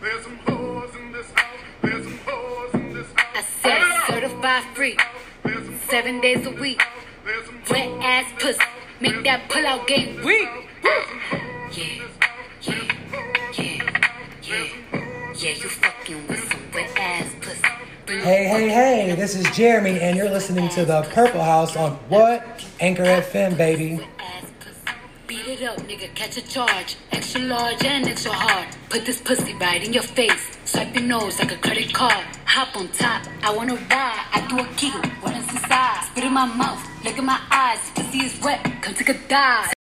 There's some hoes in this house. There's some hoes in this house. I said certified free, 7 days a week. Wet ass pussy, make that pull out game weak. Yeah, you fucking with some wet ass pussy. Hey, this is Jeremy, and you're listening to the Purple House on what? Anchor FM, baby. Beat it up, nigga, catch a charge. Extra large and extra hard. Put this pussy right in your face. Swipe your nose like a credit card. Hop on top, I wanna ride. I do a giggle, what is inside? Spit in my mouth, look in my eyes. Pussy is wet, come take a dive.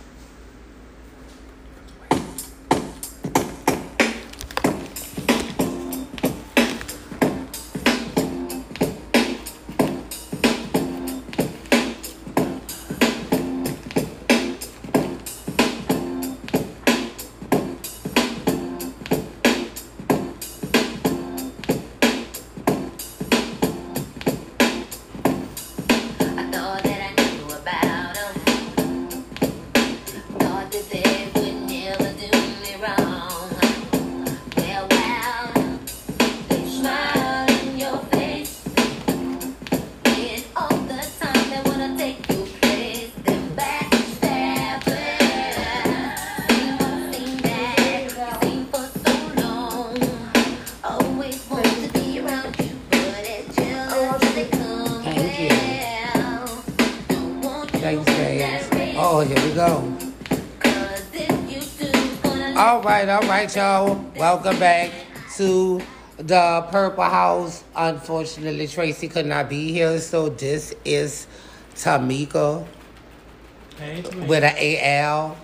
All right, y'all. Welcome back to the Purple House. Unfortunately, Tracy could not be here, so this is Tamika. Hey, Tamika. With an A-L.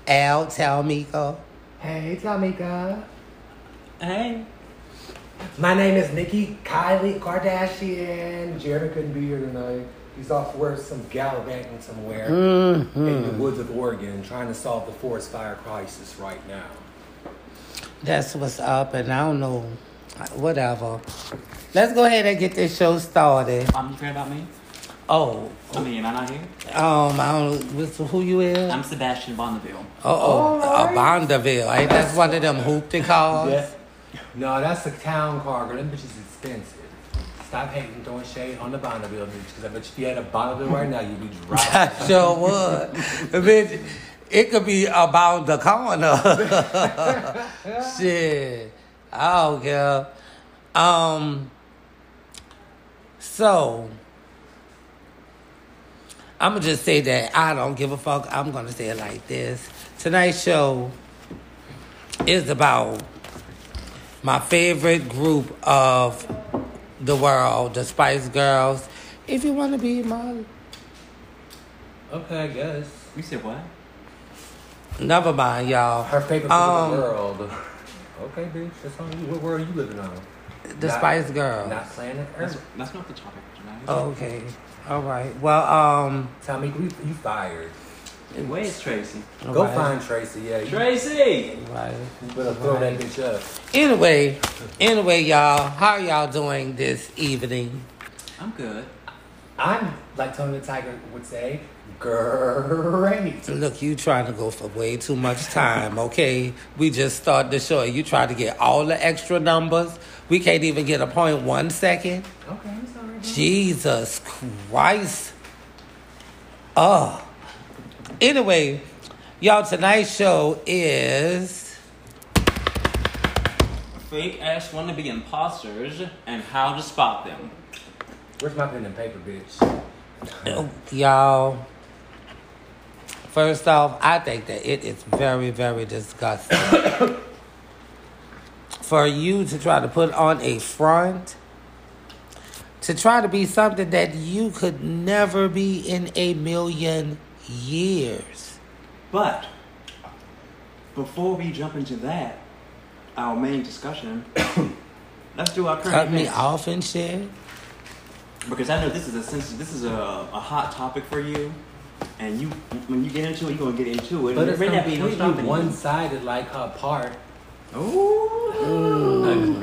Tamika. Hey, Tamika. Hey. My name is Nikki Kylie Kardashian. Jeremy couldn't be here tonight. He's off work, some gallivanting somewhere in the woods of Oregon, trying to solve the forest fire crisis right now. That's what's up, and I don't know, whatever. Let's go ahead and get this show started. You care about me? Oh. I mean, am I not here? I don't know, who you is? I'm Sebastian Bonneville. Right. Bonneville. Ain't that's one of them hoopty cars? Yeah. No, that's a town car, girl. Them bitches expensive. Stop hating, throwing shade on the Bonneville bitch, because I bet if you had a Bonneville right now, you'd be driving. I sure would. Bitch, it could be about the corner. Shit. I don't care. So, I'm going to just say that I don't give a fuck. I'm going to say it like this. Tonight's show is about my favorite group of the world, the Spice Girls. If you want to be my... Okay, I guess. You said what? Never mind, y'all. Her favorite group of the world. Okay, bitch. That's on you. What world are you living on? The Spice Girls. Not planet Earth. That's not the topic tonight. Okay. All right. Well, Tell me, you fired. Where's Tracy? Go right. find Tracy, yeah. Tracy! Right. You better throw that bitch up. Anyway, y'all, how y'all doing this evening? I'm good. I'm, like Tony the Tiger would say, great. Look, you trying to go for way too much time, okay? We just started the show. You try to get all the extra numbers. We can't even get a point 1 second. Okay, I'm sorry. Jesus Christ. Anyway, y'all, tonight's show is... Fake ass wannabe imposters and how to spot them. Where's my pen and paper, bitch? Y'all, first off, I think that it is very, very disgusting for you to try to put on a front, to try to be something that you could never be in a million years. But before we jump into that, our main discussion, let's do our current Cut me events. off and shit. Because I know this is a hot topic for you, and you when you get into it, you're gonna get into it. But and it's there may not be no completely stopping you. one-sided, like her part. Ooh.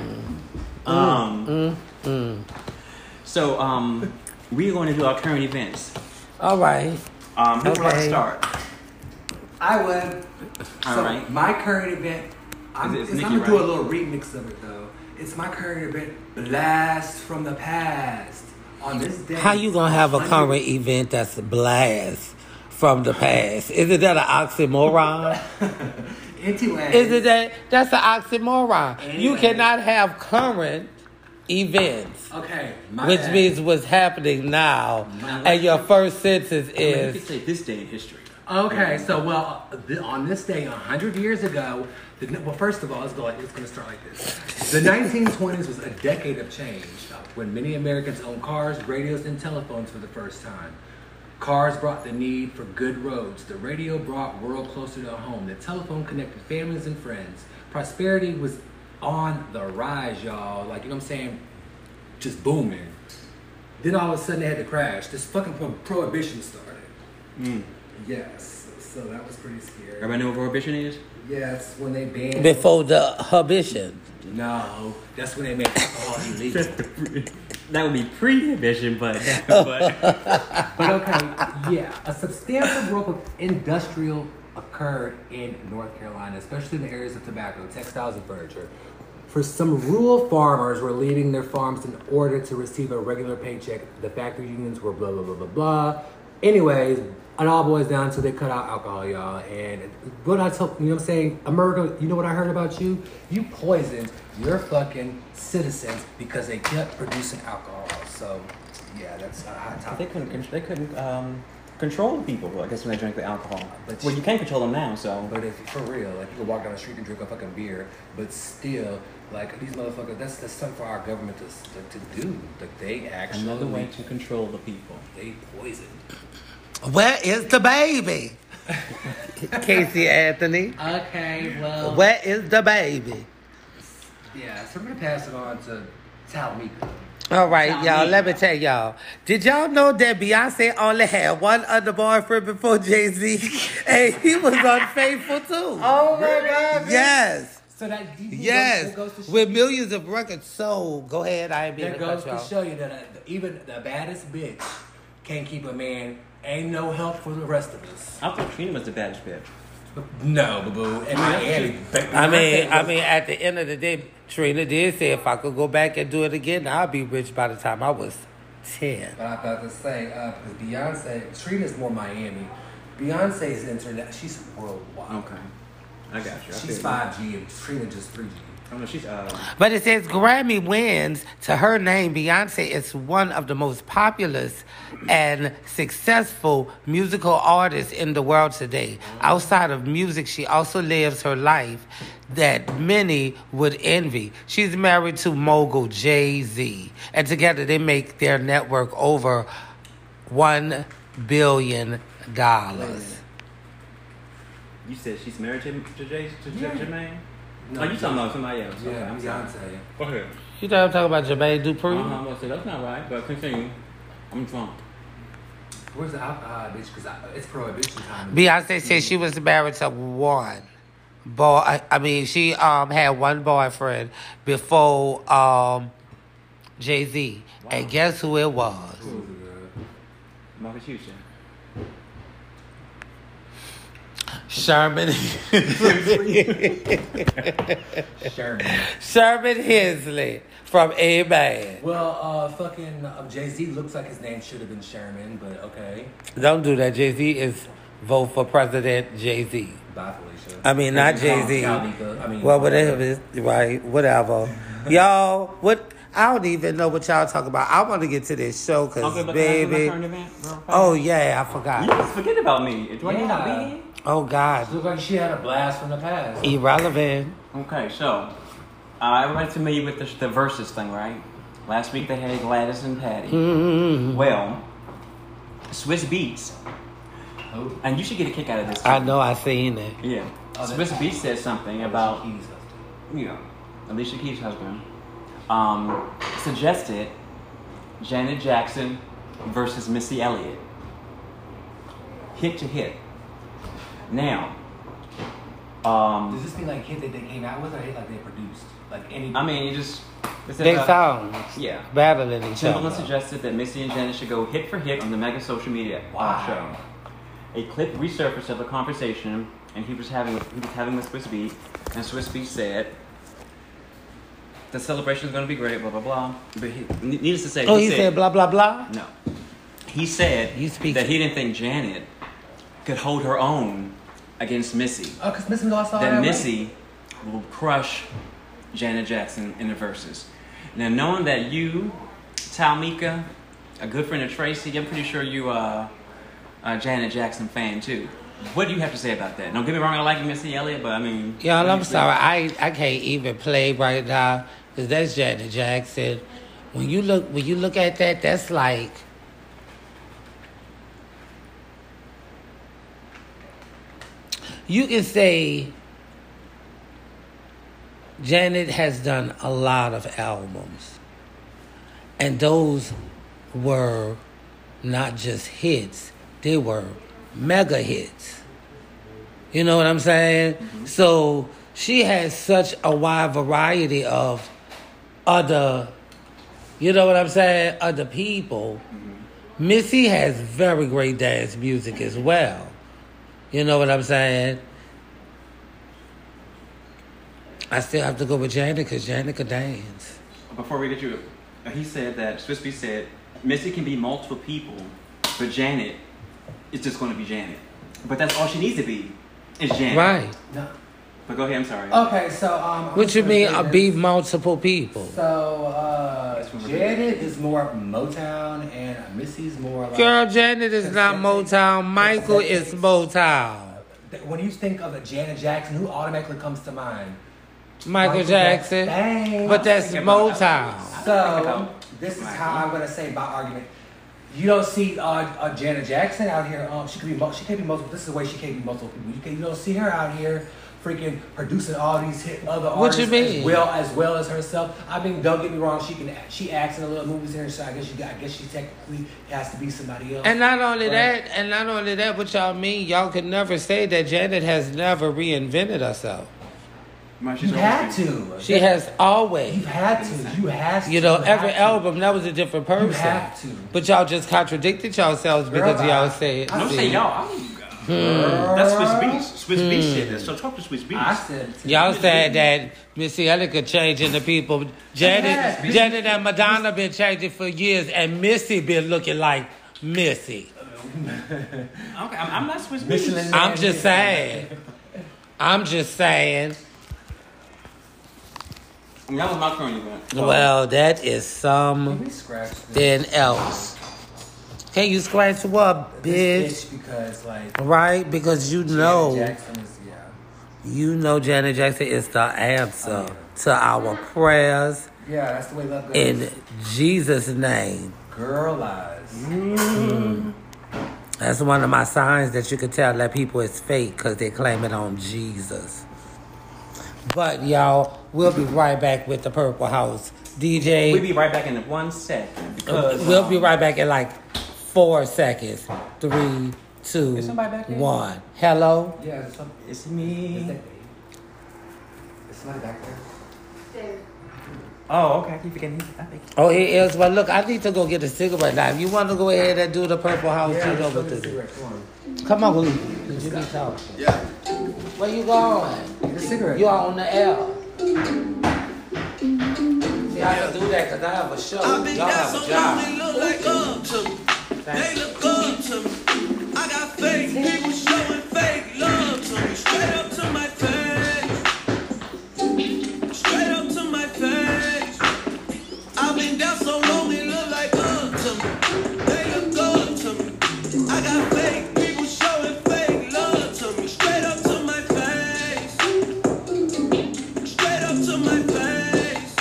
So we're going to do our current events. All right. Who would like to start? I would. All right. My current event I'm It's gonna Nicki, do a right? little remix of it though. It's my current event, Blast from the Past. On this day, How you gonna have a 100 current event that's a blast from the past? Isn't that an oxymoron? Anyway, Isn't that's an oxymoron? You Anyway. cannot have current events, okay, my which bad. means what's happening now, and your first sentence I mean, you could is say this day in history. Okay, so on this day, 100 years ago, first of all, it's going to start like this. The 1920s was a decade of change when many Americans owned cars, radios, and telephones for the first time. Cars brought the need for good roads. The radio brought world closer to home. The telephone connected families and friends. Prosperity was on the rise, y'all. Like, you know what I'm saying? Just booming. Then all of a sudden they had to crash. This fucking prohibition started. Yes, so that was pretty scary. Everybody know what prohibition is? Yes, when they banned. before the prohibition. No, that's when they made alcohol illegal. That would be pre-prohibition, but But okay, yeah, a substantial growth of industrial occurred in North Carolina, especially in the areas of tobacco, textiles, and furniture. For some rural farmers were leaving their farms in order to receive a regular paycheck. The factory unions were blah, blah, blah, blah, blah. Anyways, it all boils down to they cut out alcohol, y'all. And what I told, you know what I'm saying? America, you know what I heard about you? You poisoned your fucking citizens because they kept producing alcohol. So, yeah, that's a hot topic. they couldn't control the people, I guess, when they drank the alcohol. But Well, you can't control them now, so. But if for real, like you can walk down the street and drink a fucking beer, but still, like these motherfuckers, that's something for our government to do. Like they actually Another way to control the people. they poison. Where is the baby? Casey Anthony. Okay, well, Where is the baby? yeah. So we're gonna pass it on to Talmika. All right, Tell y'all, me. let me tell y'all. Did y'all know that Beyonce only had one other boyfriend before Jay-Z? And he was unfaithful too. Oh my God! Yes. So that Yes. that goes to show, With millions of records sold. Go ahead, I ain't being that a goes cut to y'all. show you that even the baddest bitch can't keep a man. Ain't no help for the rest of us. I thought Trina was the baddest bitch. No, boo boo. And Miami. I mean, at the end of the day, Trina did say if I could go back and do it again, I'd be rich by the time I was 10. But I thought to say, because Beyonce, Trina's more Miami. Beyonce's internet, she's worldwide. Okay. I got you. I She's feel you. 5G and Trina just 3G. Oh, no, she's, But it says Grammy wins to her name. Beyonce is one of the most populous and successful musical artists in the world today. Outside of music, she also lives her life that many would envy. She's married to mogul Jay-Z, and together they make their network over $1 billion. you said she's married to Yeah. Jermaine? No, Oh, you talking about somebody else? Yeah, Okay, I'm sorry. Beyonce. Go ahead. You know I'm talking about Jermaine Dupri? I'm going to say that's not right, but continue. I'm drunk. Where's the alcohol, bitch? Because it's prohibition time. Beyonce said she was married to one boy. I mean, she had one boyfriend before Jay-Z. Wow. And guess who it was? Marcus Houston. Sherman. Sherman. Sherman Hensley from A-Man. Well, fucking Jay-Z looks like his name should have been Sherman, but okay. Don't do that. Jay-Z is vote for President Jay-Z. Bye, Felicia. I mean, not Jay-Z. Talmika. I mean, Well, whatever. Right, whatever. Y'all, what? I don't even know what y'all talking about. I want to get to this show because, Okay, but baby. can I current event real fast? Oh, yeah, I You forgot. just forget about me. Do I need not Yeah. be here? Oh, God. Looked like she had a blast from the past. Irrelevant. Okay, so everybody's familiar with the Versus thing, right? Last week they had Gladys and Patty. Mm-hmm. Well, Swiss Beats, Oh. and you should get a kick out of this. I know, I seen it. Yeah. Oh, Swiss that's- Beats said something about, Keys husband. you know, Alicia Keys' husband, suggested Janet Jackson versus Missy Elliott. Hit to hit. Now, Does this mean like hit that they came out with or hit like they produced? Like any. I mean, it just... it said Big about- songs. Yeah. Battling each Timbaland other. suggested that Missy and Janet should go hit for hit on the mega social media Wow. show. A clip resurfaced of the conversation and he was having with Swiss Beat, and Swiss Beat said the celebration is going to be great, blah blah blah. But needless to say, he said blah blah blah. No, he said that he didn't think Janet could hold her own against Missy. Oh, because Missy lost all that that Missy will crush Janet Jackson in the verses. Now, knowing that you, Talmika, a good friend of Tracy, I'm pretty sure you are a Janet Jackson fan too. What do you have to say about that? Don't get me wrong, I like Missy Elliott, but I mean... Y'all, I'm sorry. I can't even play right now because that's Janet Jackson. When you look at that, that's like... You can say Janet has done a lot of albums. And those were not just hits. They were mega hits. You know what I'm saying? Mm-hmm. So she has such a wide variety of other, you know what I'm saying, other people. Mm-hmm. Missy has very great dance music as well. You know what I'm saying? I still have to go with Janet because Janet could dance. Before we get you, he said that, Swiss Beats said, Missy can be multiple people, but Janet is just going to be Janet. But that's all she needs to be, is Janet. Right. No. But go ahead, I'm sorry. Okay, so... what you mean, be multiple people? So, Janet is more Motown, and Missy's more like... Girl, Janet is not Motown. Michael is Motown. When you think of a Janet Jackson, who automatically comes to mind? Michael Jackson. Dang. But that's Motown. So, this is how I'm going to say my argument. You don't see Janet Jackson out here. She can't be multiple. This is the way she can't be multiple people. You don't see her out here freaking producing all these hit other artists. What you mean? As well as herself. I mean, don't get me wrong. She acts in a little movies here, so I guess she technically has to be somebody else. And not only that, what y'all mean? Y'all could never say that Janet has never reinvented herself. You had to. She has always. You had to. You have to. You know, every album, that was a different person. You have to. But y'all just contradicted yourselves because y'all said... Don't say y'all. That's Swiss Beats. Swiss Beats said that. So talk to Swiss Beats. I said y'all said that Missy Elliott could change into people. Janet and Madonna been changing for years, and Missy been looking like Missy. Okay, I'm not Swiss Beats. I'm just saying. That was my turn, you went. Well, that is something else. Can you scratch what, bitch? Because, like... Right? Because you know... Janet Jackson is, You know Janet Jackson is the answer to our prayers. Yeah, that's the way love goes. In Jesus' name. Girl eyes. Mm. That's one of my signs that you can tell that people is fake because they claim it on Jesus. But, y'all, we'll be right back with the Purple House. DJ... We'll be right back in 1 second. Because, we'll be right back in like 4 seconds. 3, 2, 1. Hello? Yeah, it's me. Is somebody back there? Oh, okay. I keep forgetting. Oh, he is. Well, look, I need to go get a cigarette now. If you want to go ahead and do the Purple House, you know what to do. Come on, Luke. You need help. Yeah. Where you going? Get a cigarette. You are on the air. See, I can do that because I have a show. Y'all have a job. They look like up to me. They look up to me. I got fake people showing fake love to me. Straight up to my face. Straight up to my face. I've been down so long they look like up to me. They look up to me. I got fake people showing fake love to me. Straight up to my face. Straight up to my face.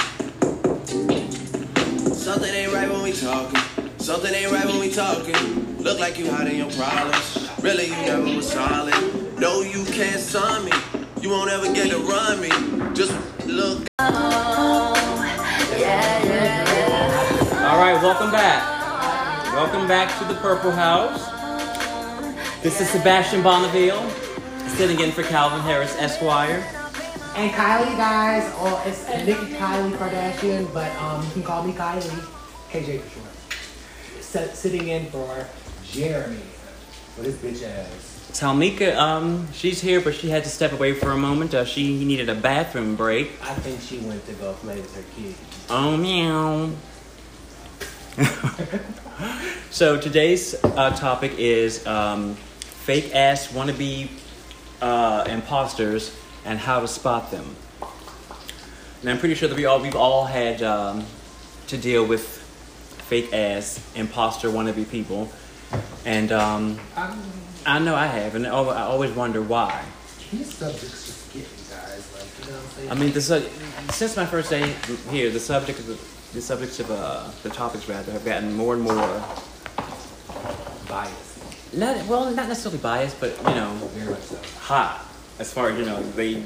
Something ain't right when we talking. Something ain't right when we talking. Look like you hiding your problems. Really, you never was solid. No, you can't sign me. You won't ever get to run me. Just look. All right, welcome back. Welcome back to the Purple House. This is Sebastian Bonneville, sitting in for Calvin Harris, Esquire. And Kylie, guys. Oh, it's Nikki Kylie Kardashian, but you can call me Kylie. KJ for short. Sitting in for Jeremy with his bitch ass. Talmika, she's here, but she had to step away for a moment. She needed a bathroom break. I think she went to go play with her kid. Oh, meow. So today's topic is fake ass wannabe imposters and how to spot them. And I'm pretty sure that we've all had to deal with fake ass imposter wannabe people, and I know I have, and I always wonder why. These subjects just get you guys, like, you know what I'm saying? I mean, since my first day here, the topics rather have gotten more and more Bias. not necessarily biased, but Very much so. hot as far as they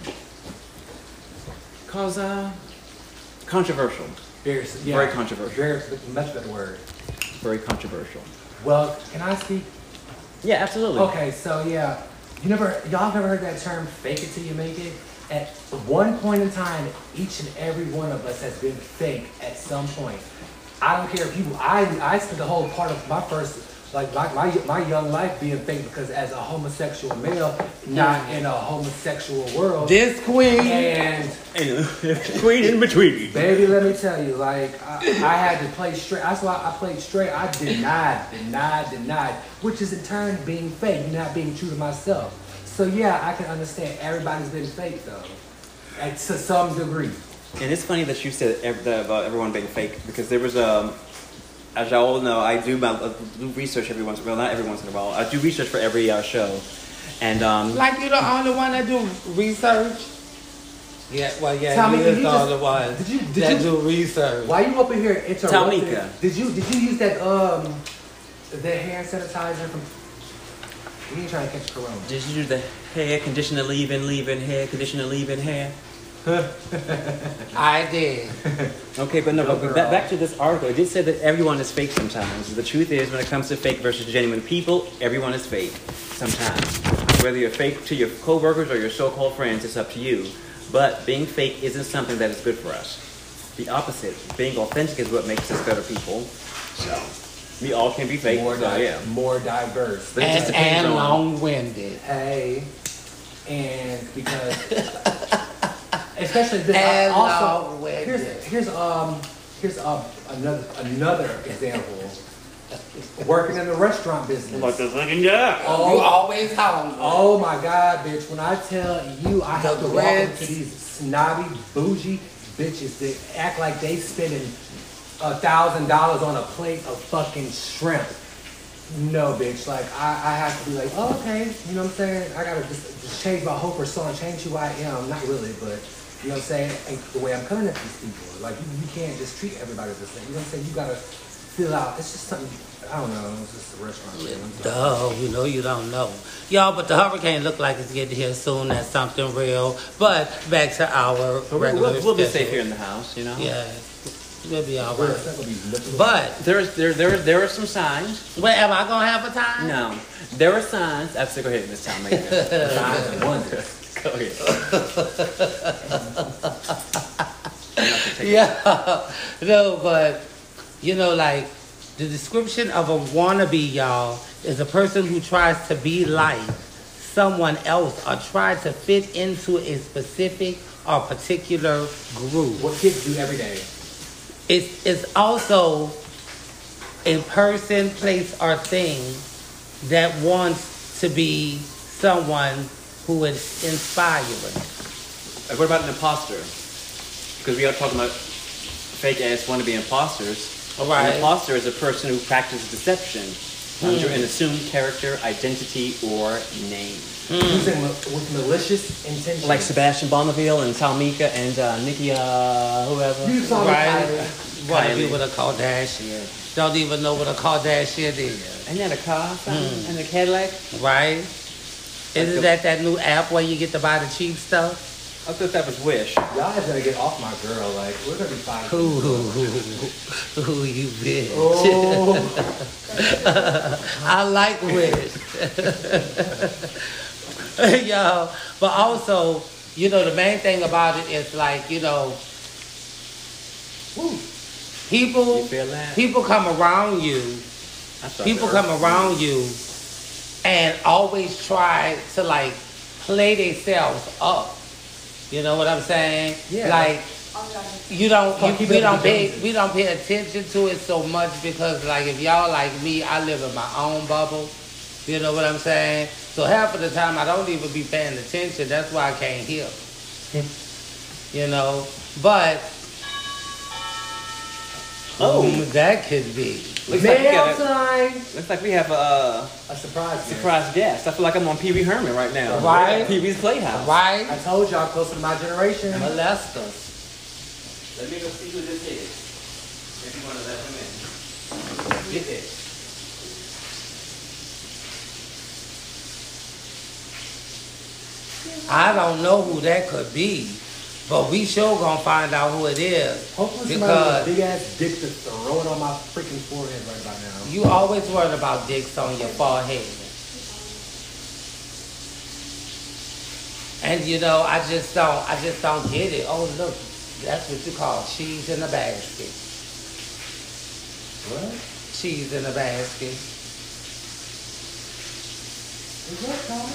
cause controversial, very controversial, Very much better word. very controversial. Well, can I speak? Yeah, absolutely. Okay, so yeah, y'all never heard that term "fake it till you make it"? At one point in time, each and every one of us has been fake at some point. I don't care if I spent the whole part of my first, like my young life being fake because as a homosexual male, not in a homosexual world. This queen. And Queen in between. baby, let me tell you, like I had to play straight. That's why I played straight. I denied, which is in turn being fake, not being true to myself. So yeah, I can understand everybody's been fake though, to some degree. And it's funny that you said about everyone being fake, because there was as y'all all know, I do research every once in a while. Not every once in a while. I do research for every show, and Like you're the only one that do research? Yeah, well, yeah, Tell me, you did is you the just- only one did you- that do research. Why you up in here interrupting? Talmika. Did you use that the hair sanitizer from? You ain't trying to catch corona. did you do the hair conditioner leave-in hair conditioner leave-in hair? I did. Okay, but no, Go but girl. back to this article. It did say that everyone is fake sometimes. The truth is, when it comes to fake versus genuine people, everyone is fake sometimes. Whether you're fake to your coworkers or your so-called friends, it's up to you. But being fake isn't something that is good for us. The opposite, being authentic is what makes us better people. So, we all can be fake. More, so, yeah. more diverse. But it just depends And on- long-winded. Hey, and because especially this, And also long-winded. here's another example. Working in the restaurant business. the fucking job. You always hungry. Oh my God, bitch! When I tell you, I have to walk grits. into these snobby, bougie bitches that act like they spending $1,000 on a plate of fucking shrimp. No, bitch. Like I have to be like, oh, okay. You know what I'm saying? I gotta just change my whole persona, change who I am. Not really, but you know what I'm saying? And the way I'm coming at these people, like you can't just treat everybody the same. You know what I'm saying? You gotta fill out. It's just something. I don't know. It's just a restaurant. Shit. I'm sorry. You don't know. Y'all, but the hurricane look like it's getting here soon. That's something real. But back to our But regular we'll be schedule. safe here in the house, Yeah, we'll be all We're right. not gonna be looking- But There are some signs. wait, am I gonna have a time? No, there are signs. I have to go ahead this time. Make it. signs and wonders. Go ahead. Yeah, no, but like the description of a wannabe, y'all, is a person who tries to be like someone else or try to fit into a specific or particular group. What kids do every day. It's also a person, place, or thing that wants to be someone who is inspiring. What about an imposter? Because we are talking about fake ass wannabe imposters. Right. An imposter is a person who practices deception under an assumed character, identity, or name. Using with malicious intention. Like Sebastian Bonneville and Talmika and Nikki, whoever. You saw Right? the Want to Kylie. be with a Kardashian. Don't even know what a Kardashian is. And had a car, and a Cadillac. Right? Isn't that new app where you get to buy the cheap stuff? I thought that was Wish. Y'all have to get off my girl. Like we're gonna be fighting. Who you bitch? Oh, I like Wish. Y'all, but also, the main thing about it is like, people You feel that? people come around you. I thought People that come around you and always try to like play themselves up. You know what I'm saying? Yeah. Like we don't pay attention to it so much because like if y'all like me, I live in my own bubble. You know what I'm saying? So half of the time I don't even be paying attention. That's why I can't hear. You know, but that could be. Looks like, Mail time. looks like we have a A surprise. surprise guest. I feel like I'm on Pee Wee Herman right now. Right. Pee Wee's Playhouse. Right? I told y'all, close to my generation. Molesters. Let me go see who this is. If you want to let them in. Get it. I don't know who that could be, but we sure gonna find out who it is. Hopefully somebody Because with a big ass dick to throw it on my freaking forehead right about now. you always worried about dicks on your forehead. And you know, I just don't get it. Oh look, that's what you call cheese in a basket. What? Cheese in a basket. Is that called?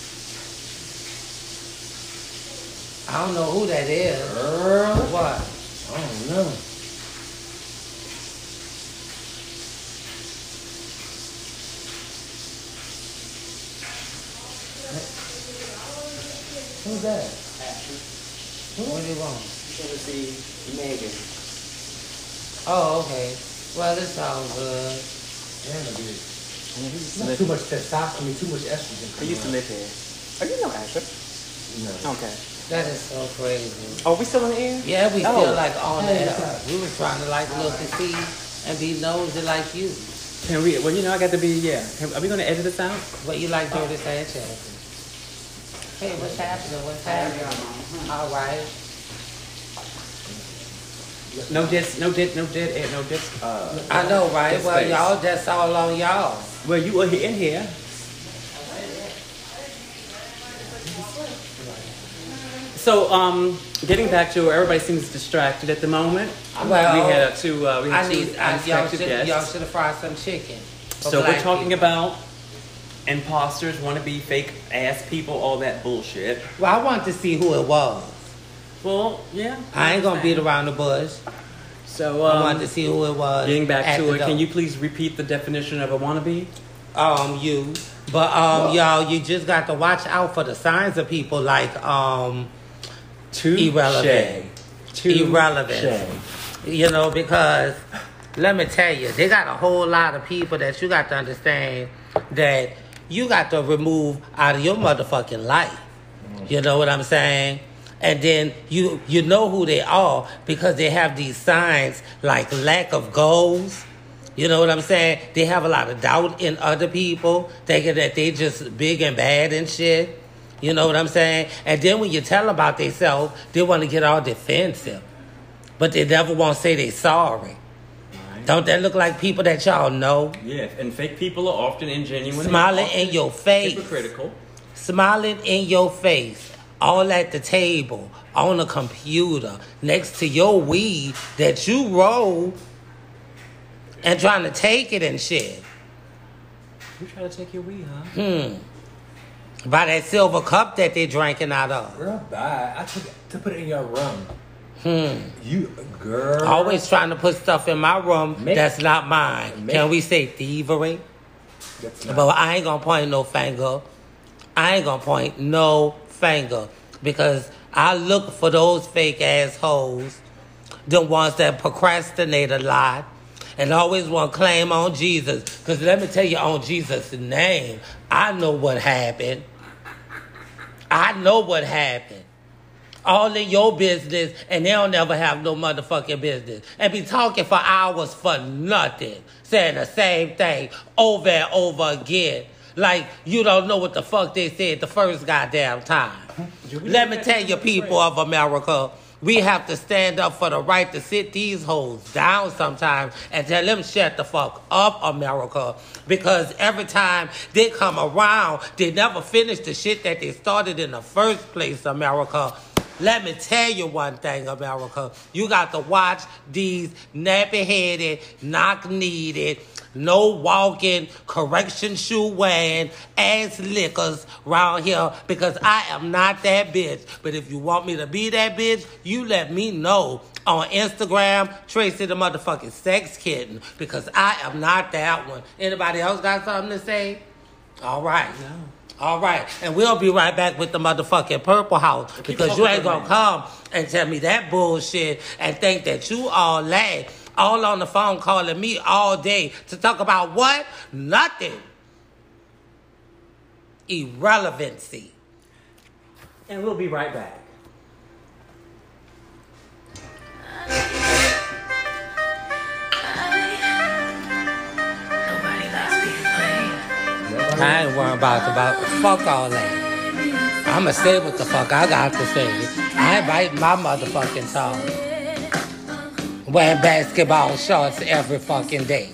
I don't know who that is. Girl. What? I don't know. Who's that? What do you want? You to see Megan. Oh, okay. Well, it's all good. Damn, dude. He used Not too much testosterone, too much estrogen. He used to live here. Oh, you know Asher. No. Okay. That is so crazy. Oh, we still in the air? Yeah, we Oh. still like on the Hey, air. what's up? We was trying to like look and see and be nosy like you. Can we? Well, you know, I got to be. Yeah. Are we gonna edit this out? But you like dirty Sanchez. Hey, what's happening? What's happening? All right. No dead. I know, right? Dead Well, space. y'all, that's all on y'all. Well, you were in here. So, getting back to everybody seems distracted at the moment. Well, we had two. We I had two need, y'all unexpected should guests. have fried some chicken. for So we're black talking people. about imposters, wannabe fake ass people, all that bullshit. Well, I wanted to see who it was. Well, yeah. I ain't gonna beat around the bush. So, I wanted to see who it was. getting back at to the it, door. can you please repeat the definition of a wannabe? Y'all, you just got to watch out for the signs of people like irrelevant. Irrelevant. You know, because let me tell you, they got a whole lot of people that you got to understand that you got to remove out of your motherfucking life. You know what I'm saying? And then you know who they are because they have these signs like lack of goals. You know what I'm saying? They have a lot of doubt in other people, thinking that they just big and bad and shit. You know what I'm saying? And then when you tell them about themselves, they want to get all defensive. But they never want to say they sorry. Right. Don't that look like people that y'all know? Yeah, and fake people are often ingenuine. Smiling and in your face. Hypocritical. Smiling in your face. All at the table, on a computer, next to your weed that you roll and trying to take it and shit. You try to take your weed, huh? By that silver cup that they drinking out of. Girl, bye. I took it to put it in your room. You, girl. Always trying to put stuff in my room that's not mine. Make- Can we say thievery? That's not- But I ain't gonna point no finger. I ain't gonna point no finger. Because I look for those fake assholes, the ones that procrastinate a lot, and always want to claim on Jesus. Because let me tell you, on Jesus' name, I know what happened. I know what happened. All in your business, and they don't never have no motherfucking business. And be talking for hours for nothing. Saying the same thing over and over again. Like you don't know what the fuck they said the first goddamn time. Let me tell you, people of America, we have to stand up for the right to sit these hoes down sometimes and tell them shut the fuck up, America. Because every time they come around, they never finish the shit that they started in the first place, America. Let me tell you one thing, America. You got to watch these nappy-headed, knock-kneed, no walking, correction shoe wearing, ass lickers around here because I am not that bitch. But if you want me to be that bitch, you let me know on Instagram, Tracy the motherfucking sex kitten, because I am not that one. Anybody else got something to say? All right. No. All right. And we'll be right back with the motherfucking Purple House because you ain't gonna come and tell me that bullshit and think that you all on the phone calling me all day to talk about what? Nothing. Irrelevancy. And we'll be right back. Nobody likes being played. I ain't worried about fuck all that. I'ma say what the fuck I got to say. I ain't biting my motherfucking tongue. Wearing basketball shorts every fucking day.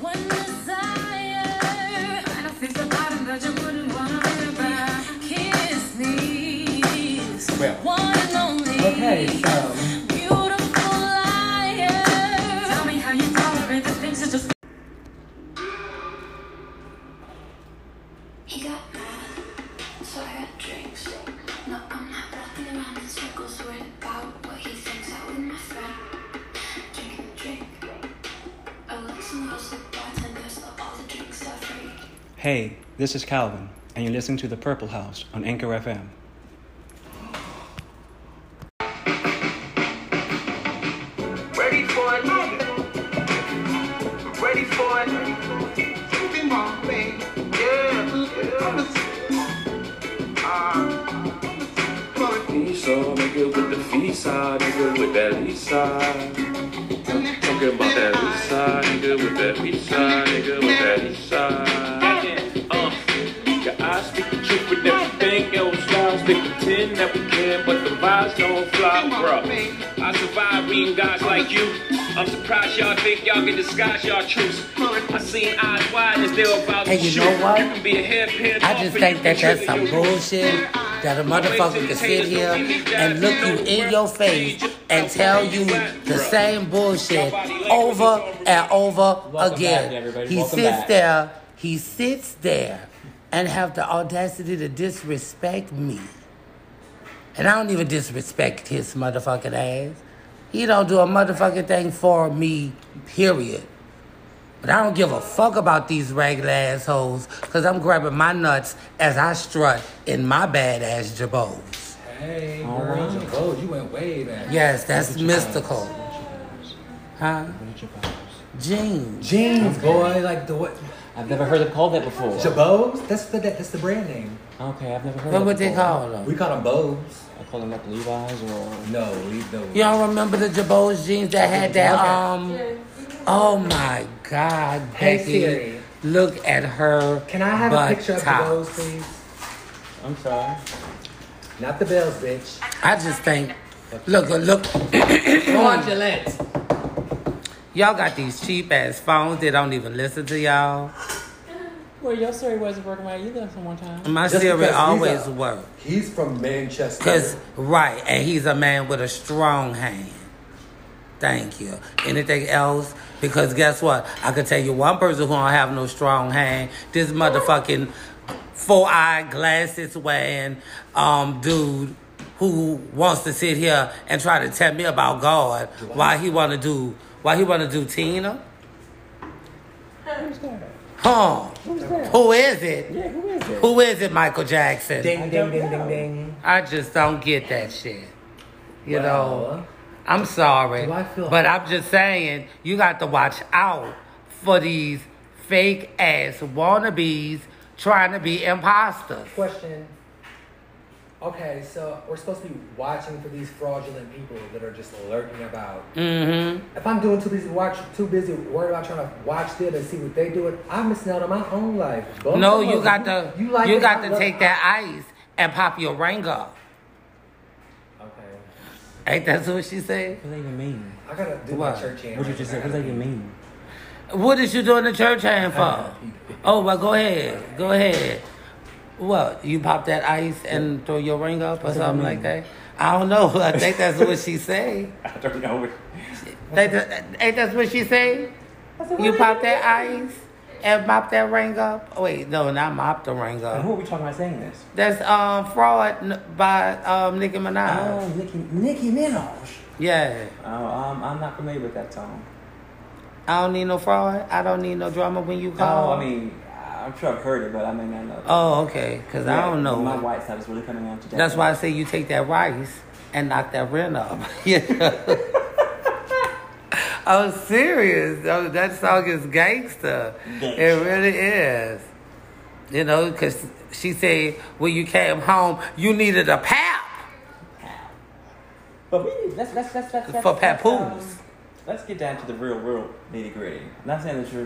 Okay, so He got mad, so I had drinks. No, I'm not walking around in circles worried about what he thinks. Out with my friend, drinking a drink. I like some hustle bartenders, all the drinks are free. Hey, this is Calvin, and you're listening to The Purple House on Anchor FM. Ready for it. Ready for it. Come on, baby. Yeah. So nigga with the feet side, nigga with that east side. Talking about that east side, nigga with that east side, nigga with that east side. Your eyes speak the truth with everything else. Styles they pretend that we can, but the vibes don't fly, bro. I survive reading guys like you. I'm surprised y'all think y'all can disguise y'all truths. I seen eyes wide as they were about to Hey, you shoot. know what? You can be a hairpin I off just and think you that can that's trigger some your bullshit that a motherfucker can sit here and look you in your face and tell you the same bullshit over and over Welcome again. back, everybody. He Welcome sits back. there and have the audacity to disrespect me. And I don't even disrespect his motherfucking ass. He don't do a motherfucking thing for me, period. But I don't give a fuck about these regular assholes because I'm grabbing my nuts as I strut in my badass jabots. hey, All girl, right. Jabos, you went way back. Yes, that's mystical. Huh? Jeans. Jeans, boy, like the what? I've never heard them called that before. Jabos? That's the brand name. Okay, I've never heard What that would they before. call them? We call them Bobs. I call them like Levi's or... No, we no. You don't remember the Jabos jeans that had that, oh my God, Hey, Becky. Siri. Look at her Can I have butt a picture of tops. Jabos, please? I'm sorry. Not the bells, bitch. I just think, look. Go on, Gillette. Y'all got these cheap ass phones that don't even listen to y'all. Well, your Siri wasn't working right either one time. My Just Siri because always work. He's from Manchester. Right, and he's a man with a strong hand. Thank you. Anything else? Because guess what? I could tell you one person who don't have no strong hand. This motherfucking 4-eye glasses wearing dude who wants to sit here and try to tell me about God while he wanna do Tina. Huh? Who is it? Yeah, who is it? Who is it, Michael Jackson? Ding, ding, ding, ding, ding. I just don't get that shit. You know, Well, I'm sorry. do I feel- But I'm just saying, you got to watch out for these fake ass wannabes trying to be imposters. Question. Okay, so we're supposed to be watching for these fraudulent people that are just lurking about. Mm-hmm. If I'm doing too busy worried about trying to watch them and see what they do, I'm missing out on my own life. Both No, of you us. got to You like you it, got I to love take it. that ice and pop your ring up. Okay. Ain't that what she said? What does that even mean? I gotta do What? my church hand. What did you just say? What does that even mean? What did you do in the church hand for? Oh, well, go ahead. Go ahead. What? You pop that ice and throw your ring up or What's that something mean? like that? I don't know. I think that's what she said. I don't know. Ain't that what she said? You pop that ice and mop that ring up. Oh, wait, no, not mop the ring And up. who are we talking about saying this? That's Fraud by Nicki Minaj. Oh, Nicki Minaj. Yeah. Oh, I'm not familiar with that song. I don't need no fraud. I don't need no drama when you call. Oh, I mean, I'm sure I've heard it, but I may not know. Oh, okay. Because I don't know. My white side is really coming out today. That's why I say you take that rice and knock that rent up. Yeah. I'm serious. That song is gangster. It really is. You know, because she said when you came home, you needed a pap. But we need, let's For papoose. Let's get down to the real nitty gritty. Not saying that you're,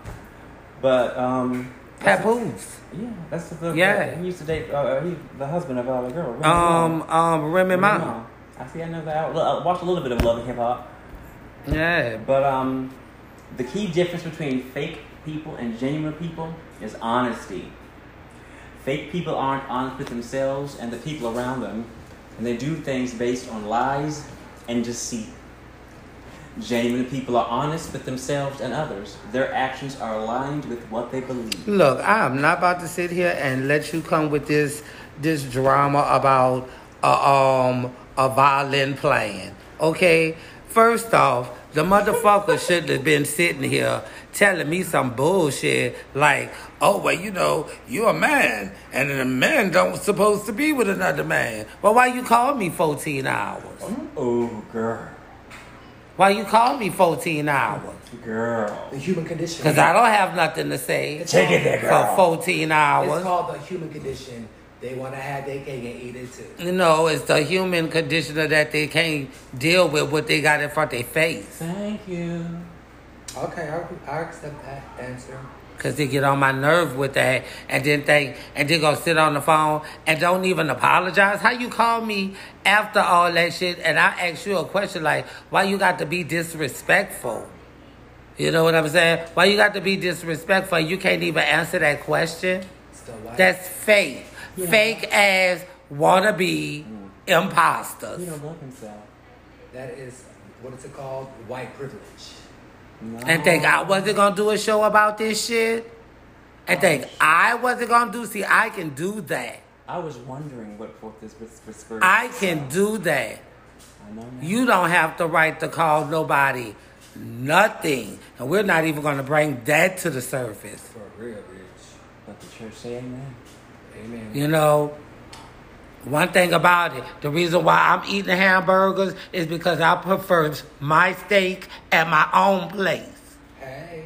but Papoose. Yeah, that's the Yeah. He used to date the husband of the girl. Remy Ma. I know that. I watched a little bit of Love and Hip Hop. Yeah. But the key difference between fake people and genuine people is honesty. Fake people aren't honest with themselves and the people around them, and they do things based on lies and deceit. Genuine people are honest with themselves and others. Their actions are aligned with what they believe. Look, I'm not about to sit here and let you come with this drama about a violin playing. Okay? First off, the motherfucker shouldn't have been sitting here telling me some bullshit like, oh, well, you're a man, and a man don't supposed to be with another man. Well, why you call me 14 hours? Oh, girl. Why you call me 14 hours? Girl. The human condition. Because I don't have nothing to say. Take it there, girl. For 14 hours. It's called the human condition. They want to have their cake and eat it too. No, it's the human conditioner that they can't deal with what they got in front of their face. Thank you. Okay, I accept that answer. Because they get on my nerve with that and then go sit on the phone and don't even apologize. How you call me after all that shit and I ask you a question like, why you got to be disrespectful? You know what I'm saying? Why you got to be disrespectful? You can't even answer that question? That's fake. Yeah. Fake ass wannabe imposters. He don't love himself. That is, what is it called? White privilege. No. And think I wasn't going to do a show about this shit? And think I wasn't going to do... See, I can do that. I was wondering what brought this whisper. I can do that. I know. You don't have the right to call nobody nothing. And we're not even going to bring that to the surface. For real, bitch. Let the church say amen. Amen. You know, one thing about it, the reason why I'm eating hamburgers is because I prefer my steak at my own place. Hey.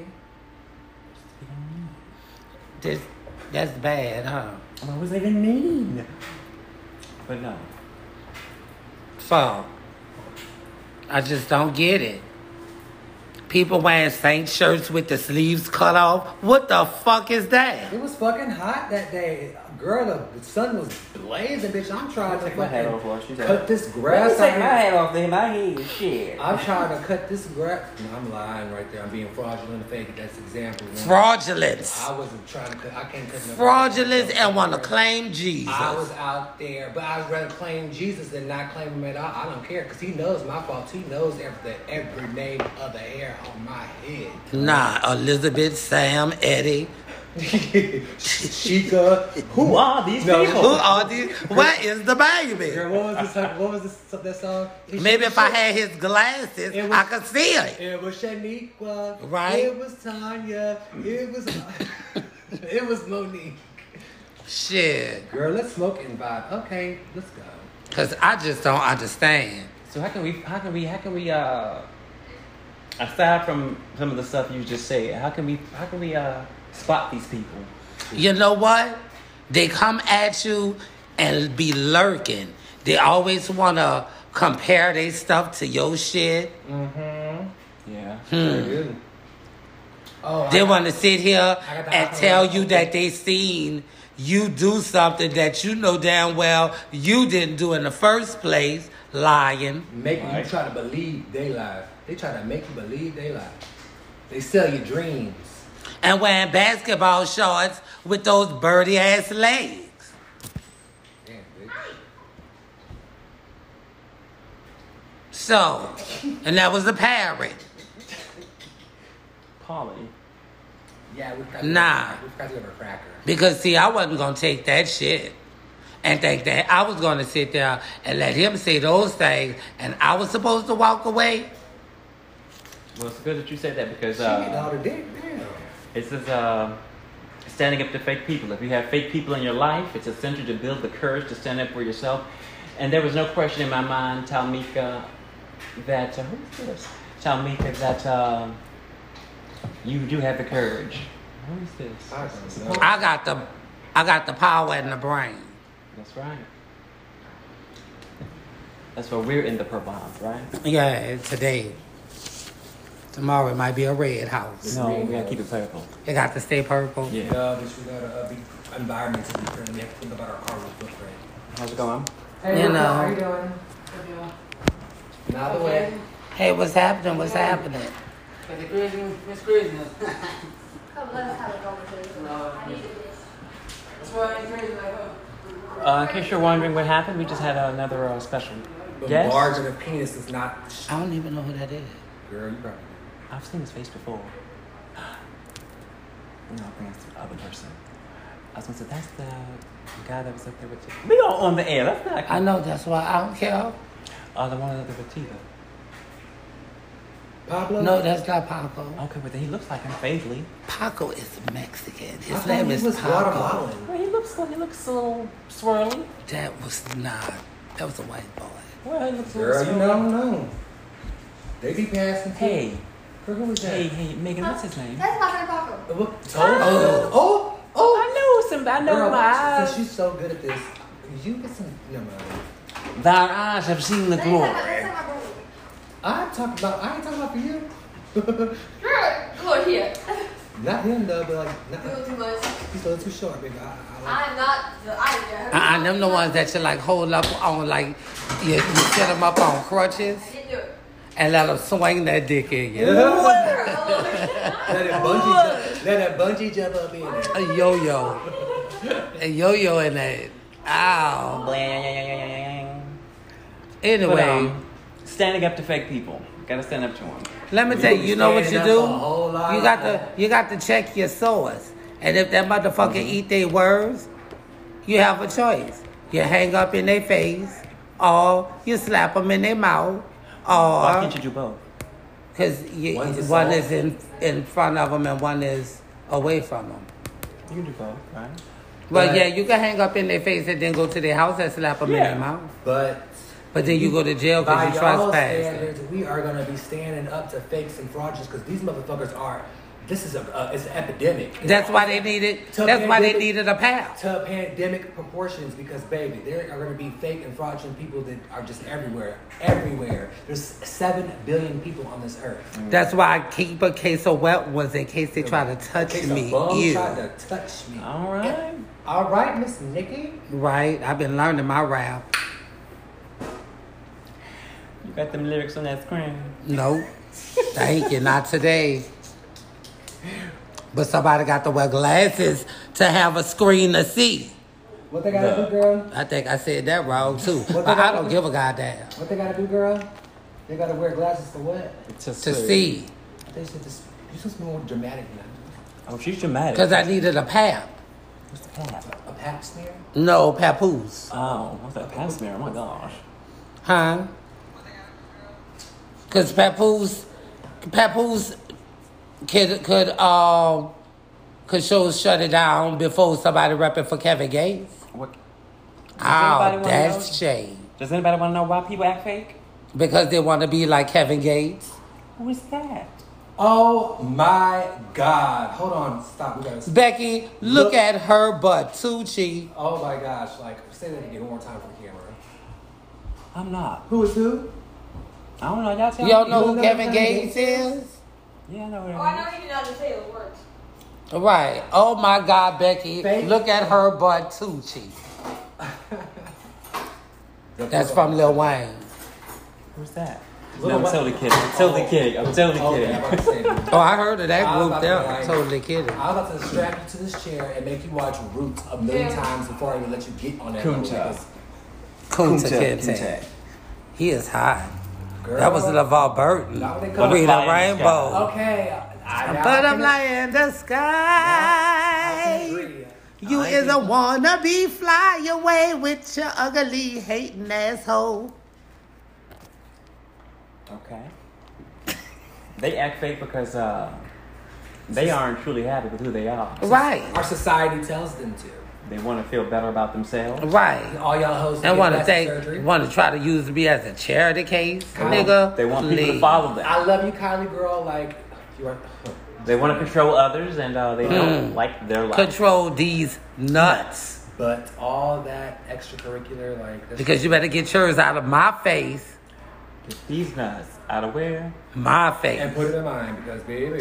That's bad, huh? What was even mean? But no. So, I just don't get it. People wearing Saint shirts with the sleeves cut off. What the fuck is that? It was fucking hot that day. Girl, the sun was blazing, bitch. I'm trying to take my hat off while she's cut this grass. Take my hat off, then my head is shit. I'm trying to cut this grass. No, I'm lying right there. I'm being fraudulent and fake. That's example one. Fraudulence. I wasn't trying to cut. I can't cut no fraudulence and want to claim Jesus. I was out there, but I'd rather claim Jesus than not claim him at all. I don't care because he knows my fault. He knows every name of the hair on my head. Nah, Elizabeth, Sam, Eddie. Sheikah. Who are these people? Who are these? Where is the baby? Girl, what was that song? Maybe if I had his glasses, I could see it. It was Shaniqua. Right. It was Tanya. It was it was Monique. Shit. Girl, let's smoke and vibe. Okay, let's go. Cause I just don't understand. So how can we aside from some of the stuff you just said, how can we spot these people? You know what? They come at you and be lurking. They always want to compare their stuff to your shit. Mm-hmm. Yeah. Oh, they want to sit here and tell you that they seen you do something that you know damn well you didn't do in the first place, lying. Making you try to believe they lie. They try to make you believe they lie. They sell your dreams. And wearing basketball shorts with those birdie ass legs. Damn, bitch. So, and that was a parrot. Polly. Yeah, we forgot Nah. We forgot to give her a cracker. Because, see, I wasn't going to take that shit and think that I was going to sit there and let him say those things, and I was supposed to walk away. Well, it's good that you said that because She get all the dick, damn. it says standing up to fake people. If you have fake people in your life, it's essential to build the courage to stand up for yourself. And there was no question in my mind, Talmika, that who's this? Talmika, that you do have the courage. Who is this? I don't know. I got the power and the brain. That's right. That's why we're in the Purple House, right? Yeah, today. Tomorrow it might be a red house. No, we gotta keep it purple. It got to stay purple. Yeah. But we gotta be environmentally friendly. We have to think about our carbon footprint. How's it going? Hey, You Rika, know. how you doing? Not the way. Hey, what's happening? What's happening? The craziness, Miss Craziness. Come, let us have a conversation. I needed this. That's why I ain't crazy like her. In case you're wondering what happened, we just had another special guest. Enlarging of penis is not. I don't even know who that is. Girl, you probably I've seen his face before. No, I think it's the other person. I was gonna say, that's the guy that was up there with you. We are on the air, that's not I know, that's why I don't care. the one up there with Tiva. Pablo? No, that's not Paco. Okay, but he looks like him vaguely. Paco is Mexican. I His thought name he is was Paco. Guatemalan. Well, he looks a little swirly. That was not. That was a white boy. Well, he looks a Girl, little you swirly. know. They be passing. too. Hey, Girl, who was that? hey, Megan, what's his name? That's my friend Paco. What? Oh. I know Girl, my eyes. since she's so good at this, you get some. No, man. Thine eyes have seen the That's glory. my brother. I ain't talking about for you. Girl, look here. Not him though, but like, Doing not, too much. he's a little too short, baby. I like. I'm not the Them the ones that you like hold up on, like, you set them up on crutches I didn't do it. and let them swing that dick in you. Let that bungee jump up in there. A yo-yo. A yo-yo in that. Ow. Blang. Anyway, But, standing up to fake people. Gotta stand up to them. let me tell you, you know what you Standing do? up for a whole lot You got to check your source. And if that motherfucker eat their words, you have a choice. You hang up in their face, or you slap them in their mouth, Why or can't you do both? because One's one assault. is in front of them and one is away from them. You can do both, right? Well, But- yeah, you can hang up in their face and then go to their house and slap them in Yeah. their mouth. But But then you go to jail by because you y'all's trespassed. standards, we are gonna be standing up to fakes and fraudulents because these motherfuckers are. This is it's an epidemic. That's why they needed. That's why they needed a path. To pandemic proportions because baby, there are going to be fake and fraudulent people that are just everywhere. There's 7 billion people on this earth. That's why I keep a case of wet ones in case they try to touch In case me. a bum Ew. tried to touch me. All right. All right, Miss Nikki. Right? I've been learning my rap. You got them lyrics on that screen. Nope. Thank you. Not today. But somebody got to wear glasses to have a screen to see. What they gotta do, girl? I think I said that wrong too. What But they I gotta don't do? give a goddamn. What they gotta do, girl? They gotta wear glasses to what? To To see. They said this. You're supposed to be more dramatic now. Oh, she's dramatic. Because I needed a pap. What's the pap? A pap smear? No, papoose. Oh, what's that pap smear? Oh my gosh. Huh? Because papoose could shows shut it down before somebody repping for Kevin Gates. What? Oh, anybody wanna that's know? shade. Does anybody want to know why people act fake? Because they want to be like Kevin Gates. Who is that? Oh my God! Hold on, stop. We gotta. Becky, look at her butt, Tucci. Oh my gosh! Like, say that again one more time for the camera. I'm not. Who is who? I don't know. Y'all tell You don't me. know You who don't know Kevin who Gates Kevin is? Yeah, I know who Oh, that I is. know you didn't understand the words. Right. Oh my God, Becky, Fake. look at her butt, Tucci. That's from Lil Wayne. Who's that? Lil No, I'm Wayne. totally kidding. I'm totally kidding. I'm totally Okay, kidding. I'm about to say that. Oh, I heard of that I was group about to there. be like- Totally kidding. I was about to strap you to this chair and make you watch Roots a million times before I even let you get on that. Kunta. Kunta Kunta Kinte. He is hot. Girl. That was LeVar Burton. Not what they call Read Fire a in the rainbow. Okay, I Butterfly in the I sky. can agree. You I is a can- wannabe, fly away with your ugly, hating asshole. Okay. They act fake because they aren't truly happy with who they are. Right, Our society tells them to. They want to feel better about themselves. right. All y'all hoes And get want to plastic think, surgery. want to try to use me as a charity case, Kyle, nigga. They want people to please. follow them. I love you, Kylie girl. Like you are. They want to control others, and they don't like their life. Control these nuts. But all that extracurricular, like that's Because you better get yours out of my face. Get these nuts out of where? My face. and put it in mine because baby.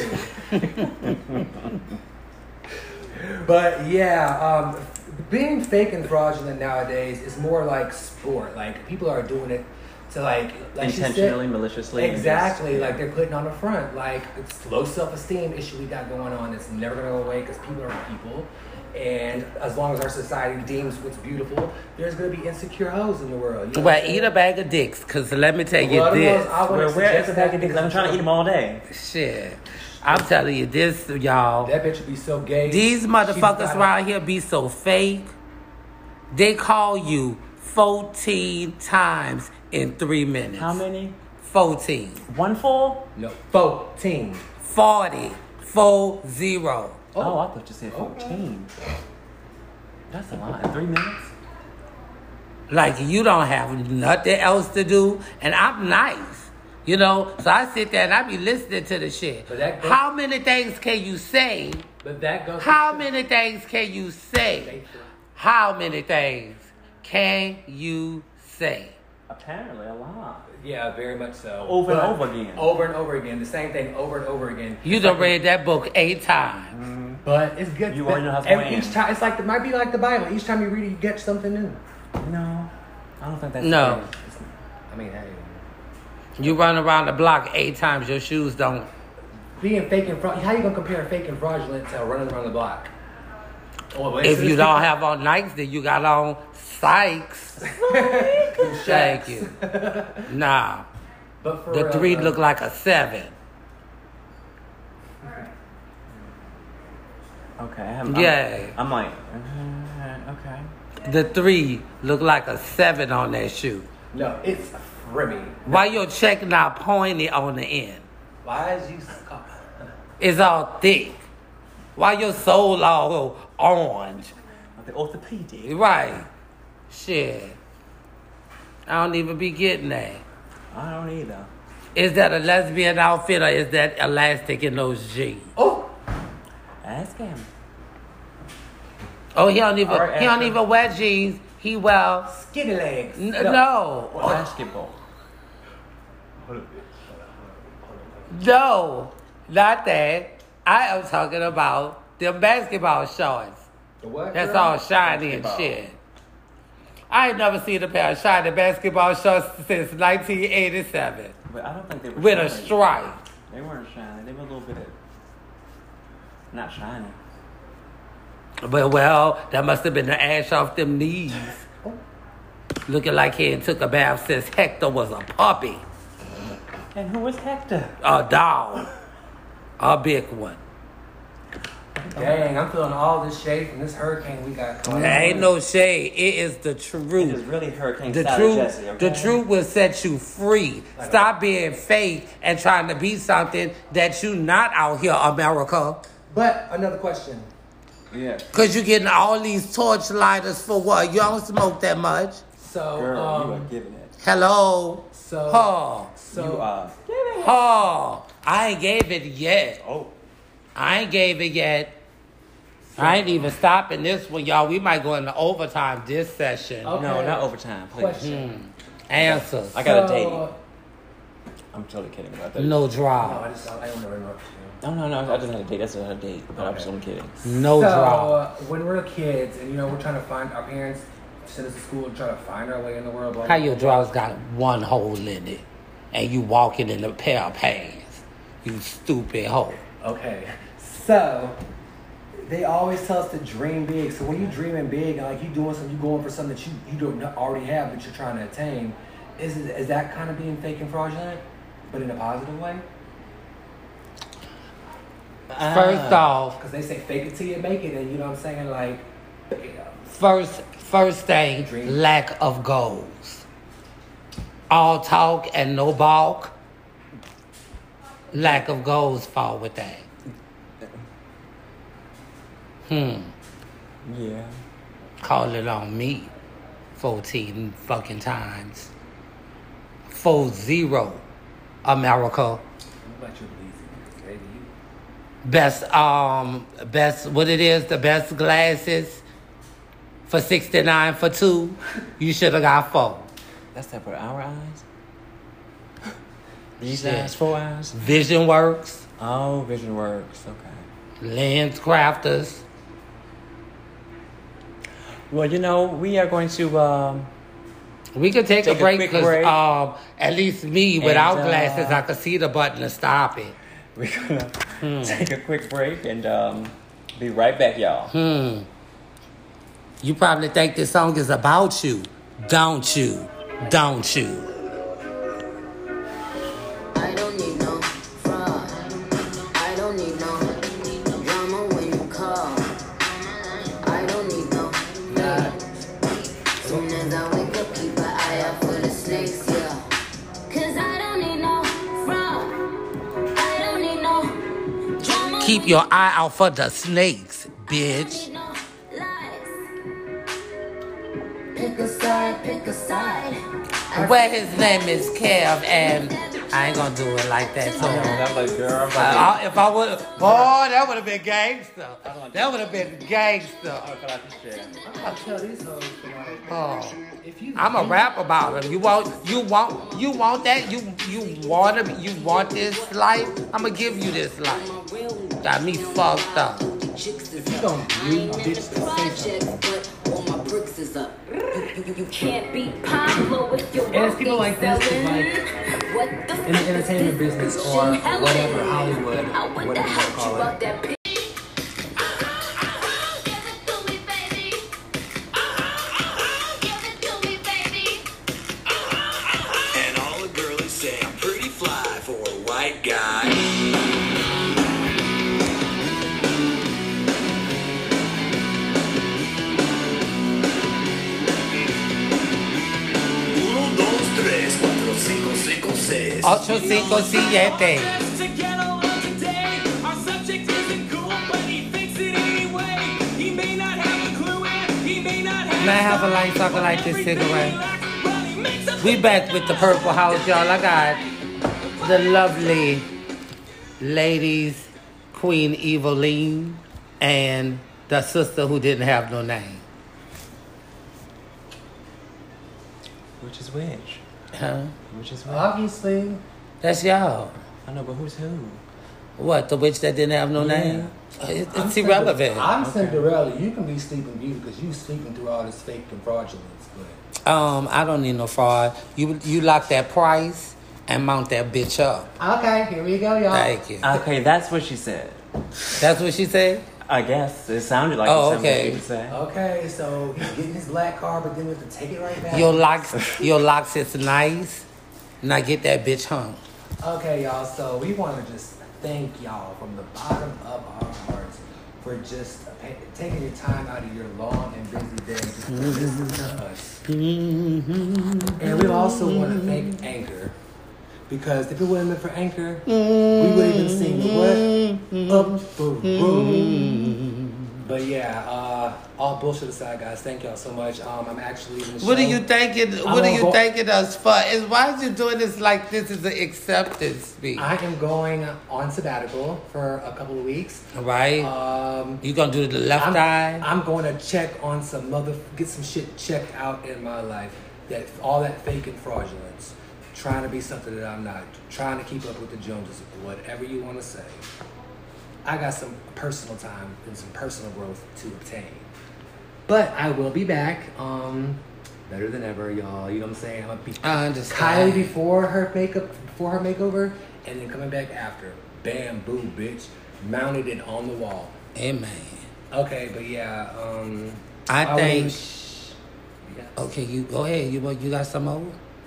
But yeah, being fake and fraudulent nowadays is more like sport. Like people are doing it to like she said- Intentionally, maliciously. and Exactly, just- like they're putting on the front. Like it's low self-esteem issue we got going on. It's never gonna go away because people are people. And as long as our society deems what's beautiful, there's gonna be insecure hoes in the world. You know Well, what I'm eat a saying? bag of dicks, because let me tell you Well, this. I wouldn't Where is suggest the that bag of dicks? because I'm trying to eat them all day. Shit. I'm telling you this, y'all. That bitch would be so gay. These She's motherfuckers got- around here be so fake. They call you 14 times in 3 minutes. How many? 14. 1 full? No, 14. 40. 40. Oh, I thought you said 14. That's a lot. In 3 minutes? Like you don't have nothing else to do. And I'm nice. You know? So I sit there and I be listening to the shit. But that goes- How many things can you say? But that goes. How many things can you say? How many things can you say? Apparently, a lot. Yeah, very much so. Over and But over again. Over and over again. The same thing over and over again. You It's done like- read that book 8 times. But it's good. You already know how to Every- win. Each time, it's like it might be like the Bible. Each time you read it, you get something new. No. I don't think that's No. fair. I mean, hey, You run around the block 8 times, your shoes don't. being fake and fraud. How you gonna compare fake and fraudulent to running around the block? Oh, but If you don't have on Nikes, then you got on Sykes. Thank you. Nah. But for The 3 look like a 7. Okay. I'm like, okay. The 3 look like a 7 on that shoe. No, it's Remy. Why your check not pointy on the end? Why is you? It's all thick. Why your soul all orange? The orthopedic. Right. Shit. I don't even be getting that. I don't either. Is that a lesbian outfit or is that elastic in those jeans? Oh, Ask him. Oh, he don't even All right, he don't Asher. even wear jeans. He wear skinny legs. no. Basketball. No, not that. I am talking about them basketball shorts. The what? That's girl? all shiny and shit. I ain't never seen a pair of shiny basketball shorts since 1987 But I don't think they were with a shiny. stripe. They weren't shiny. They were a little bit of not shiny. But well, that must have been the ash off them knees. Looking like he had took a bath since Hector was a puppy. And who was Hector? A dog. A big one. Dang, I'm feeling all this shade from this hurricane we got coming. There ain't no shade. It is the It is truth. really Hurricane The Sally truth, Jesse, okay? the truth will set you free. Stop being fake and trying to be something that you not out here, America. But another question. Yeah. Cause you getting all these torch lighters for what? You don't smoke that much. So, Girl, you are giving it. Hello. So- Huh. so You are. Huh. I ain't gave it yet. Oh. I ain't gave it yet. I ain't even stopping this one, y'all. We might go into overtime this session. Okay. No, not overtime, please. question. Answers. I got a date. So- I'm totally kidding about that. No No, drama. I don't know very much. No, I just had a date. That's not a date. But I'm just only kidding. No so, drama. when we're kids and we're trying to find our parents send us to school and try to find our way in the world. Blah, How blah, your blah. drawers got one hole in it and you walking in a pair of pants. You stupid hoe. Okay, so they always tell us to dream big. So when you dreaming big and like you doing something, you going for something that you don't already have that you're trying to attain, is that kind of being fake and fraudulent, but in a positive way? First off, Because they say fake it till you make it, and you know what I'm saying? Like, first thing, lack of goals. All talk and no balk. Lack of goals fall with that. Yeah. Call it on me 14 fucking times. 40 America. what about your bleezy, baby? Best what it is, the best glasses for $69 for 2. You should have got 4. That's that for our eyes? These Shit. eyes, 4 eyes? Vision Works, Oh, Vision Works. Okay. Lens Crafters. Well, you know, we are going to We could take a Take a break quick because break. at least me without And, glasses, I could see the button to stop it. we're gonna take a quick break and be right back, y'all. You probably think this song is about you, don't you? Don't you? I don't need no fraud. I don't need no drama when you call. I don't need no soon as I wake up, keep an eye out for the snakes, yeah. Cause I don't need no fraud. I don't need no drama. Keep your eye out for the snakes, bitch. No lies. Pick a side, pick a side. Well, his name is Kev, and I ain't gonna do it like that to him. That was girl. If I would, that would have been gangster. That would have been gangster. I tell these hoes, like, Oh, if you I'm a rap about him. You want that? You want this life? I'ma give you this life. Got me fucked up. if you don't breathe, bitch, then say something. But all my bricks is up. You can't beat Pablo with your And it's people like this, what the in the entertainment business or whatever, Hollywood, whatever you want to call it. And all the girlies say I'm pretty fly for a white guy. Uno, dos, tres, cuatro, cinco, cinco, seis. 8, 5, 7. To get along today, our subject isn't cool, but he thinks it anyway. He may not have a clue and he may not have. May I have a light so I can light this cigarette? We back with the Purple House, y'all. I got the lovely ladies, Queen Eveline, and the sister who didn't have no name. Which is which? Huh? Which is which? Obviously, That's y'all. I know, but who's who? What, the witch that didn't have no name? It's irrelevant. I'm Cinderella. You can be Sleeping Beauty because you sleeping through all this fake and fraudulence. But I don't need no fraud. You lock that price and mount that bitch up. okay, here we go, y'all. Thank you. Okay, that's what she said. That's what she said? I guess it sounded like Oh, something okay. she said. Okay, so he's getting his black card, but then we have to take it right back. Your locks is nice. Now get that bitch hung. Okay, y'all. So we want to just thank y'all from the bottom of our hearts for just taking your time out of your long and busy day just to listen to us. And we also want to thank Anchor. Because if it wouldn't have been for Anchor, we would have been singing what? Up the road. But yeah, all bullshit aside, guys, thank y'all so much. I'm actually in the show. What are you thanking? I'm What are gonna you go- thanking us for? Why are you doing this like this is an acceptance speech? I am going on sabbatical for a couple of weeks. Right? You gonna do the left eye? I'm going to check on get some shit checked out in my life. That all that fake and fraudulence. Trying to be something that I'm not. Trying to keep up with the Joneses. Whatever you want to say. I got some personal time and some personal growth to obtain. But I will be back. Better than ever, y'all. You know what I'm saying? I'm gonna be I understand. Kylie before her makeover, and then coming back after. Bam, boo, bitch. Mounted it on the wall. Amen. Okay, but yeah, I think. Yeah. Okay, you go ahead. You got some more?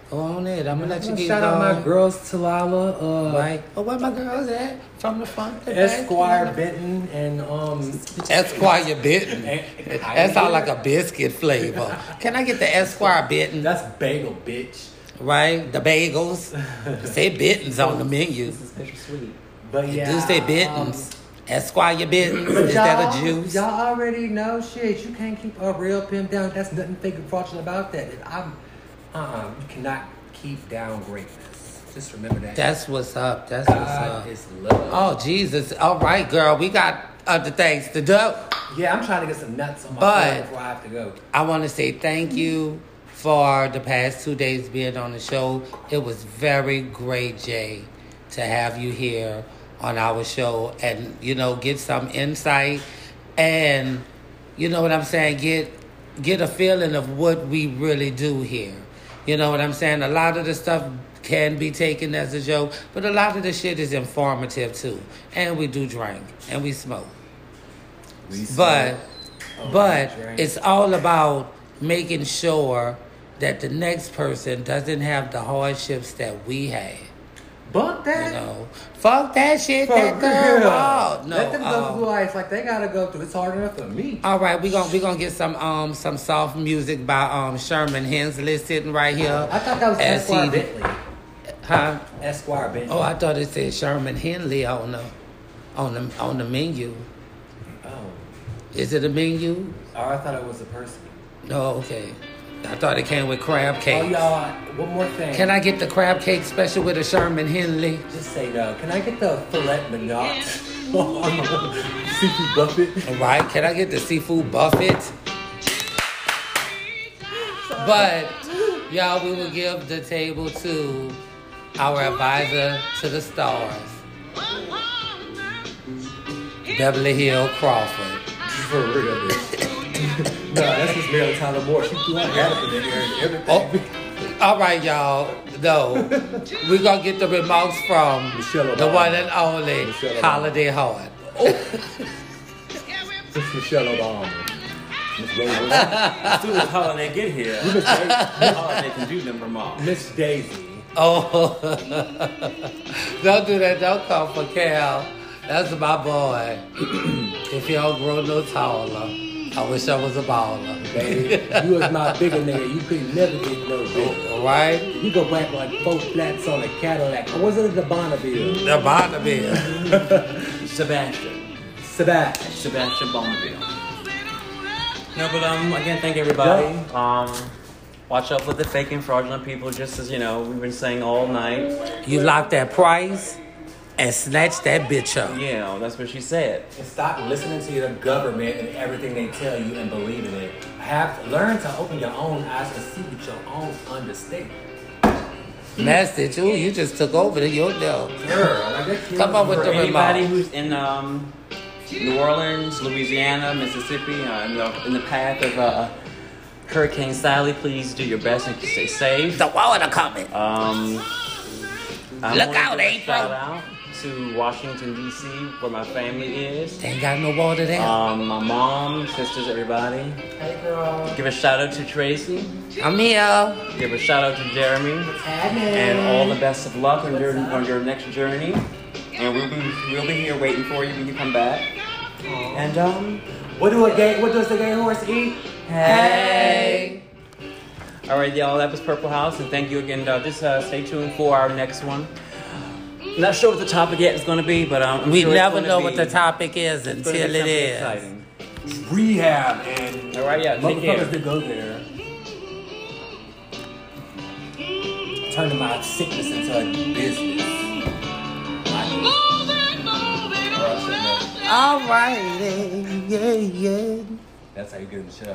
Go on it. I'm gonna let you get Shout out going. my girls, Talala, Right. Oh, where my girls at? From the front to back. Esquire Benton, and Esquire Benton. And- That sounds like a biscuit flavor. Can I get the Esquire Benton? That's bagel, bitch. Right? The bagels. Say Benton's on the menu. This is bittersweet. But yeah, Do say Benton's. Esquire Benton's. But Is that a juice? Y'all already know shit. You can't keep a real pimp down. That's nothing fake or fraudulent about that. You cannot keep down greatness. Just remember that. That's what's up. That's what's up. God is love. Oh, Jesus. All right, girl. We got other things to do. Yeah, I'm trying to get some nuts on my But- phone before I have to go. I want to say thank you for the past 2 days being on the show. It was very great, Jay, to have you here on our show and, get some insight and, you know what I'm saying, get a feeling of what we really do here. You know what I'm saying? A lot of the stuff can be taken as a joke, but a lot of the shit is informative too. And we do drink and we smoke. But it's all about making sure that the next person doesn't have the hardships that we had. Fuck that. Fuck that shit. That girl. Oh, no. Let them go through life like they gotta go through. It's hard enough for me. All right, we gonna get some soft music by Sherman Hensley sitting right here. I thought that was Esquire Bentley. Huh? Esquire Bentley. Oh, I thought it said Sherman Henley on the menu. Oh. Is it a menu? Oh, I thought it was a person. No, okay. I thought it came with crab cake. Oh, y'all, one more thing. Can I get the crab cake special with a Sherman Henley? Just say no. Can I get the filet mignon? Seafood buffet? All right. Can I get the seafood buffet? But, y'all, we will give the table to our advisor to the stars, Beverly Hill Crawford. For real, bitch. No, that's just Mary Tyler Moore. She threw her hat up in there and everything. Oh, all right, y'all. No, we're going to get the remarks from Michelle Obama. the one and only Michelle Obama. Holiday Hart. It's Michelle Obama. Miss Rose. As soon as Holiday get here, Holiday can do them remarks. Miss Daisy. Oh, don't do that. Don't come for Cal. That's my boy. If he don't grow no taller, I wish I was a baller. Baby, you was my bigger nigga. You could never get no bigger. All right? You go back like 4 flats on a Cadillac. Or was it the Bonneville? The Bonneville. Sebastian Bonneville. No, but again, thank everybody. Watch out for the fake and fraudulent people. Just as we've been saying all night. You lock that price and snatch that bitch up. Yeah, that's what she said. And stop listening to your government and everything they tell you and believe in it. Learn to open your own eyes and see with your own understanding. Message. Ooh, you just took over your dough. Come on with the Anybody remark. who's in New Orleans, Louisiana, Mississippi, in the path of Hurricane Sally, please do your best and stay safe. The water coming. Look out, April. Shout out to Washington, D.C., where my family is. They ain't got no water there. My mom, sisters, everybody. Hey, girl. Give a shout out to Tracy. I'm here. Give a shout out to Jeremy. And all the best of luck on your next journey. And we'll be here waiting for you when you come back. And what does the gay horse eat? Hey. All right, y'all. That was Purple House, and thank you again. Just stay tuned for our next one. Not sure what the topic yet is going to be, but we never know what the topic is until it is. Exciting. Rehab and all right, yeah. Take care. Motherfuckers that go there. Turning my sickness into a business. All righty, yeah. That's how you get in the show.